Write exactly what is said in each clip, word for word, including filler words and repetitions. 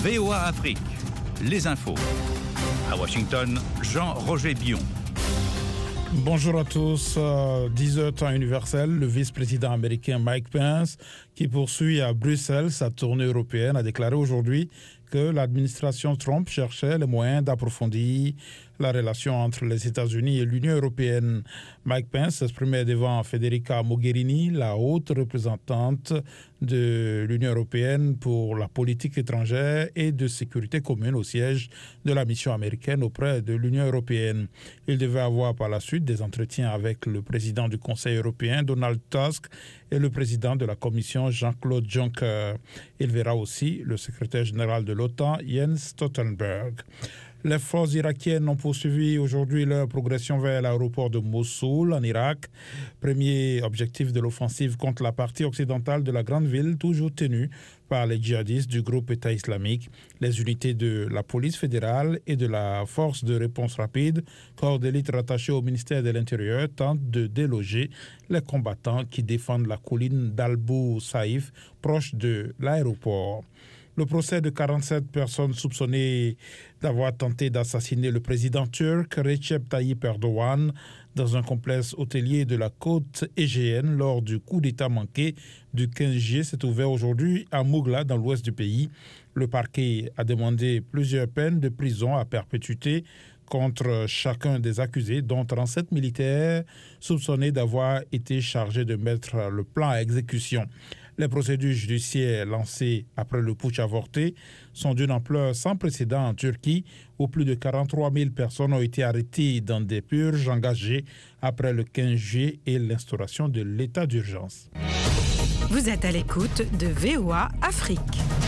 V O A Afrique, les infos. À Washington, Jean-Roger Bion. Bonjour à tous. Euh, dix heures temps universel, le vice-président américain Mike Pence, qui poursuit à Bruxelles sa tournée européenne, a déclaré aujourd'hui que l'administration Trump cherchait les moyens d'approfondir la relation entre les États-Unis et l'Union européenne. Mike Pence s'exprimait devant Federica Mogherini, la haute représentante de l'Union européenne pour la politique étrangère et de sécurité commune au siège de la mission américaine auprès de l'Union européenne. Il devait avoir par la suite des entretiens avec le président du Conseil européen, Donald Tusk, et le président de la Commission, Jean-Claude Juncker. Il verra aussi le secrétaire général de l'OTAN, Jens Stoltenberg. Les forces irakiennes ont poursuivi aujourd'hui leur progression vers l'aéroport de Mossoul, en Irak. Premier objectif de l'offensive contre la partie occidentale de la grande ville, toujours tenue par les djihadistes du groupe État islamique. Les unités de la police fédérale et de la force de réponse rapide, corps d'élite rattachés au ministère de l'Intérieur, tentent de déloger les combattants qui défendent la colline d'Al-Bou Saïf, proche de l'aéroport. Le procès de quarante-sept personnes soupçonnées d'avoir tenté d'assassiner le président turc Recep Tayyip Erdogan dans un complexe hôtelier de la côte égéenne lors du coup d'État manqué du quinze juillet s'est ouvert aujourd'hui à Mougla, dans l'ouest du pays. Le parquet a demandé plusieurs peines de prison à perpétuité contre chacun des accusés, dont trente-sept militaires soupçonnés d'avoir été chargés de mettre le plan à exécution. Les procédures judiciaires lancées après le putsch avorté sont d'une ampleur sans précédent en Turquie, où plus de quarante-trois mille personnes ont été arrêtées dans des purges engagées après le quinze juillet et l'instauration de l'état d'urgence. Vous êtes à l'écoute de V O A Afrique.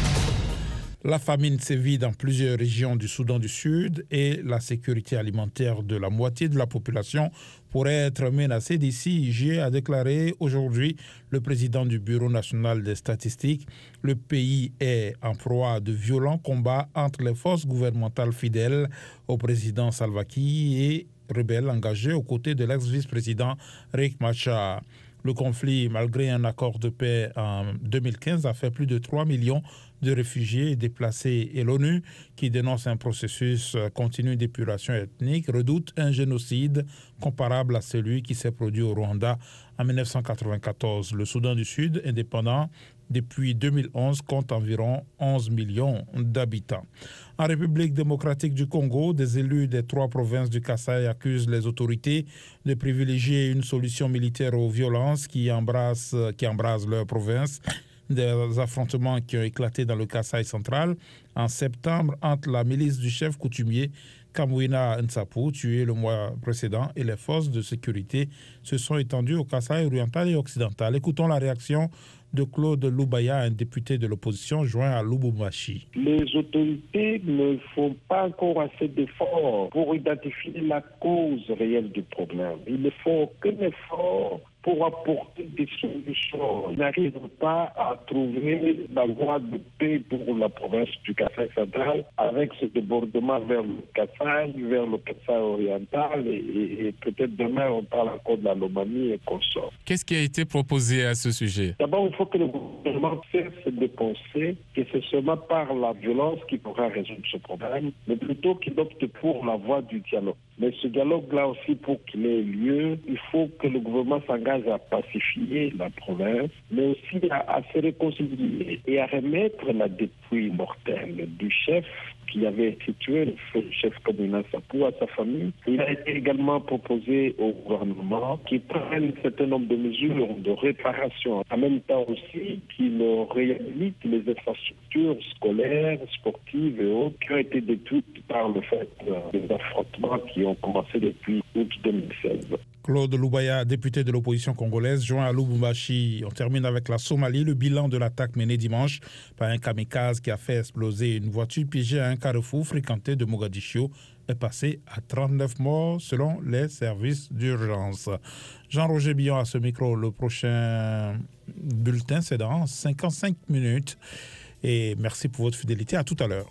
La famine sévit dans plusieurs régions du Soudan du Sud et la sécurité alimentaire de la moitié de la population pourrait être menacée d'ici juillet, a déclaré aujourd'hui le président du Bureau national des statistiques. Le pays est en proie à de violents combats entre les forces gouvernementales fidèles au président Salva Kiir et rebelles engagés aux côtés de l'ex-vice-président Riek Machar. Le conflit, malgré un accord de paix en deux mille quinze, a fait plus de trois millions de réfugiés et déplacés, et l'ONU, qui dénonce un processus continu d'épuration ethnique, redoute un génocide comparable à celui qui s'est produit au Rwanda en dix-neuf cent quatre-vingt-quatorze. Le Soudan du Sud, indépendant depuis deux mille onze, compte environ onze millions d'habitants. En République démocratique du Congo, des élus des trois provinces du Kasaï accusent les autorités de privilégier une solution militaire aux violences qui embrassent, qui embrasent leur province. Des affrontements qui ont éclaté dans le Kasaï central en septembre entre la milice du chef coutumier Kamwina Nsapu, tué le mois précédent, et les forces de sécurité se sont étendues au Kasaï oriental et occidental. Écoutons la réaction de Claude Loubaya, un député de l'opposition joint à Lubumbashi. Les autorités ne font pas encore assez d'efforts pour identifier la cause réelle du problème. Ils ne font aucun effort pour apporter des solutions. Ils n'arrivent pas à trouver la voie de paix pour la province du Kasaï central avec ce débordement vers le Kasaï, vers le Kasaï oriental et, et, et peut-être demain on parle encore de la Lomami et consorts. Qu'est-ce qui a été proposé à ce sujet? D'abord, il faut que le gouvernement cesse de penser que c'est seulement par la violence qu'il pourra résoudre ce problème, mais plutôt qu'il opte pour la voie du dialogue. Mais ce dialogue-là aussi, pour qu'il ait lieu, il faut que le gouvernement s'engage à pacifier la province, mais aussi à, à se réconcilier et à remettre la dépouille mortelle du chef qui avait situé le chef Kamwina Nsapu à sa famille. Il a été également proposé au gouvernement qu'il prenne un certain nombre de mesures de réparation, en même temps aussi qu'il réhabilite les infrastructures scolaires, sportives et autres qui ont été détruites par le fait des affrontements qui ont commencé depuis août deux mille seize. Claude Loubaya, député de l'opposition congolaise, joint à Lubumbashi. On termine avec la Somalie. Le bilan de l'attaque menée dimanche par un kamikaze qui a fait exploser une voiture piégée à un carrefour fréquenté de Mogadiscio est passé à trente-neuf morts selon les services d'urgence. Jean-Roger Bion à ce micro. Le prochain bulletin, c'est dans cinquante-cinq minutes. Et merci pour votre fidélité. À tout à l'heure.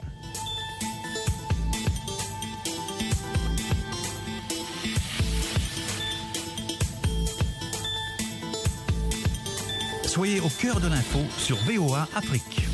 Soyez au cœur de l'info sur V O A Afrique.